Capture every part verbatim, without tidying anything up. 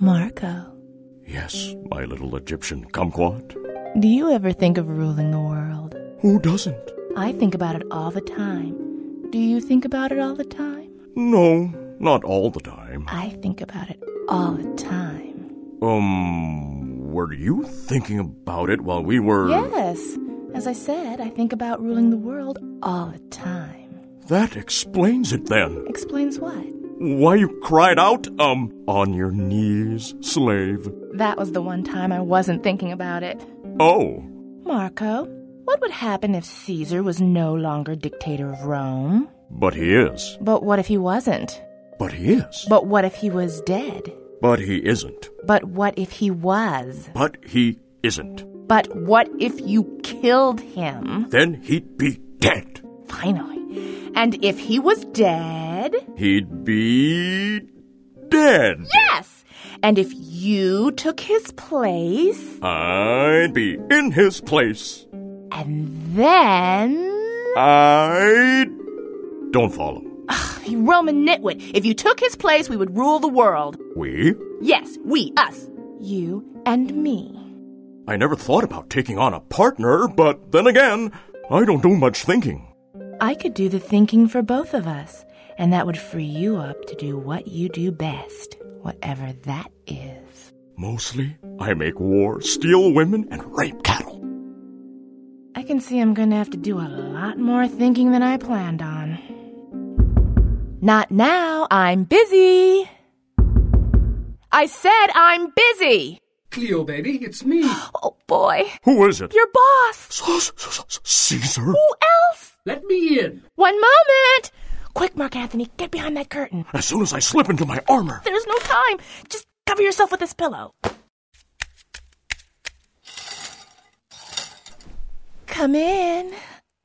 Marco. Yes, my little Egyptian kumquat. Do you ever think of ruling the world? Who doesn't? I think about it all the time. Do you think about it all the time? No, not all the time. I think about it all the time. Um, were you thinking about it while we were... Yes. As I said, I think about ruling the world all the time. That explains it then. Explains what? Why you cried out, um, on your knees, slave. That was the one time I wasn't thinking about it. Oh. Marco, what would happen if Caesar was no longer dictator of Rome? But he is. But what if he wasn't? But he is. But what if he was dead? But he isn't. But what if he was? But he isn't. But what if you killed him? Then he'd be dead. Finally. And if he was dead? He'd be dead. Yes! And if you took his place? I'd be in his place. And then... I don't follow. Ugh, you Roman nitwit. If you took his place, we would rule the world. We? Yes, we, us. You and me. I never thought about taking on a partner, but then again, I don't do much thinking. I could do the thinking for both of us, and that would free you up to do what you do best, whatever that is. Mostly, I make war, steal women, and rape cattle. I can see I'm going to have to do a lot more thinking than I planned on. Not now, I'm busy. I said I'm busy. Cleo, baby, it's me. Oh, boy. Who is it? Your boss. Caesar? Who else? Let me in. One moment. Quick, Mark Anthony, get behind that curtain. As soon as I slip into my armor. There's no time. Just cover yourself with this pillow. Come in.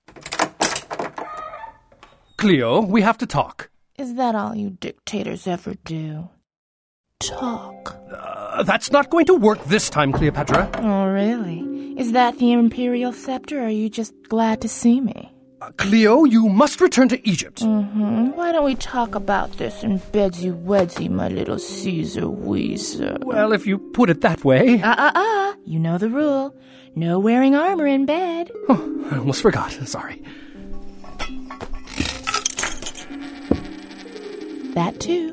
Cleo, we have to talk. Is that all you dictators ever do? Talk. Uh, that's not going to work this time, Cleopatra. Oh, really? Is that the imperial scepter, or are you just glad to see me? Uh, Cleo, you must return to Egypt. Mm-hmm. Why don't we talk about this in bedsy-wedsy, my little Caesar Weezer? Well, if you put it that way. Uh-uh-uh. You know the rule. No wearing armor in bed. Oh, I almost forgot. Sorry. That too.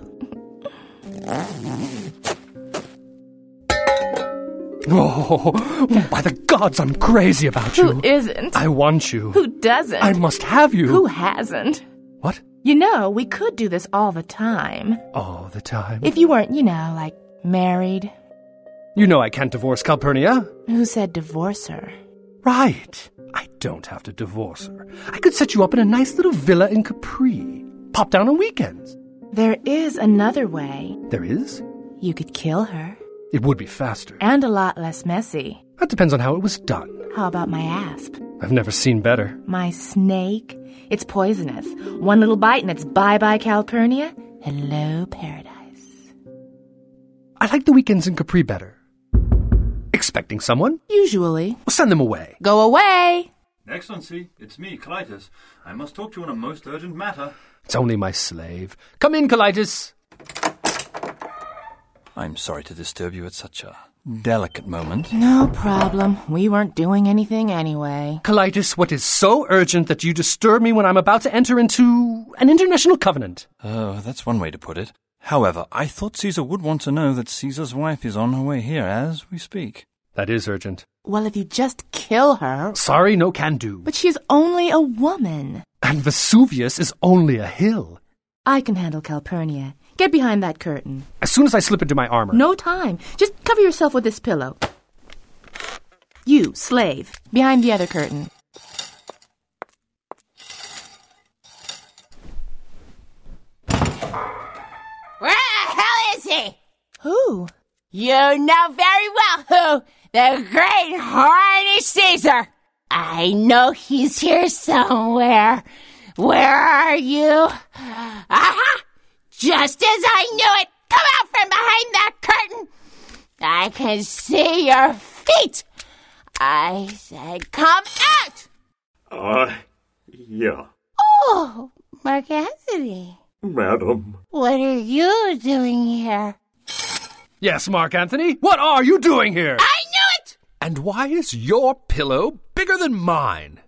Oh, by the gods, I'm crazy about you. Who isn't? I want you. Who doesn't? I must have you. Who hasn't? What? You know, we could do this all the time. All the time? If you weren't, you know, like, married. You know I can't divorce Calpurnia. Who said divorce her? Right. I don't have to divorce her. I could set you up in a nice little villa in Capri. Pop down on weekends. There is another way. There is? You could kill her. It would be faster. And a lot less messy. That depends on how it was done. How about my asp? I've never seen better. My snake? It's poisonous. One little bite and it's bye-bye Calpurnia. Hello, paradise. I like the weekends in Capri better. Expecting someone? Usually. Well, send them away. Go away! Excellency, it's me, Clytus. I must talk to you on a most urgent matter. It's only my slave. Come in, Clytus. I'm sorry to disturb you at such a delicate moment. No problem. We weren't doing anything anyway. Clytus, what is so urgent that you disturb me when I'm about to enter into an international covenant? Oh, that's one way to put it. However, I thought Caesar would want to know that Caesar's wife is on her way here as we speak. That is urgent. Well, if you just kill her... Sorry, no can do. But she's only a woman. And Vesuvius is only a hill. I can handle Calpurnia. Get behind that curtain. As soon as I slip into my armor. No time. Just cover yourself with this pillow. You, slave, behind the other curtain. Where the hell is he? Who? You know very well who. The great horny Caesar. I know he's here somewhere. Where are you? Aha! Just as I knew it! Come out from behind that curtain! I can see your feet! I said come out! Uh, yeah. Oh, Mark Anthony. Madam. What are you doing here? Yes, Mark Anthony, what are you doing here? I knew it! And why is your pillow bigger than mine?